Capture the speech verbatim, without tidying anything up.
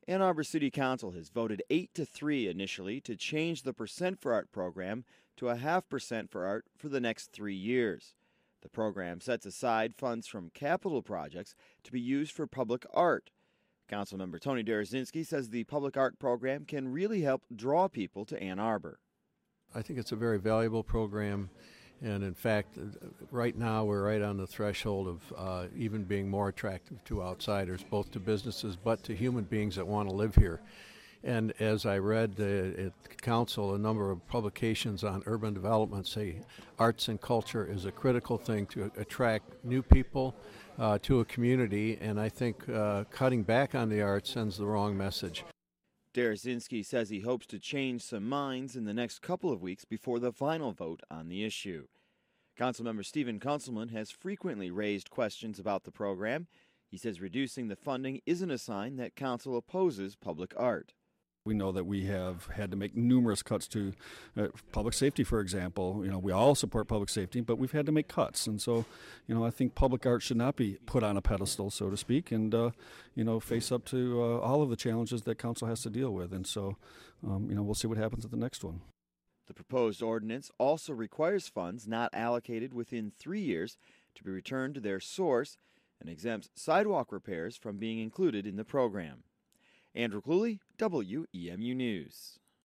Ann Arbor City Council has voted eight to three initially to change the Percent for Art program to a half percent for art for the next three years. The program sets aside funds from capital projects to be used for public art. Councilmember Tony Darazinski says the public art program can really help draw people to Ann Arbor. I think it's a very valuable program, and in fact, right now we're right on the threshold of uh, even being more attractive to outsiders, both to businesses but to human beings that want to live here. And as I read uh, at Council, a number of publications on urban development say arts and culture is a critical thing to attract new people uh, to a community, and I think uh, cutting back on the arts sends the wrong message. Darazinski says he hopes to change some minds in the next couple of weeks before the final vote on the issue. Councilmember Stephen Kunselman has frequently raised questions about the program. He says reducing the funding isn't a sign that council opposes public art. We know that we have had to make numerous cuts to uh, public safety, for example. You know, we all support public safety, but we've had to make cuts. And so, you know, I think public art should not be put on a pedestal, so to speak, and, uh, you know, face up to uh, all of the challenges that council has to deal with. And so, um, you know, we'll see what happens at the next one. The proposed ordinance also requires funds not allocated within three years to be returned to their source and exempts sidewalk repairs from being included in the program. Andrew Cluley, W E M U News.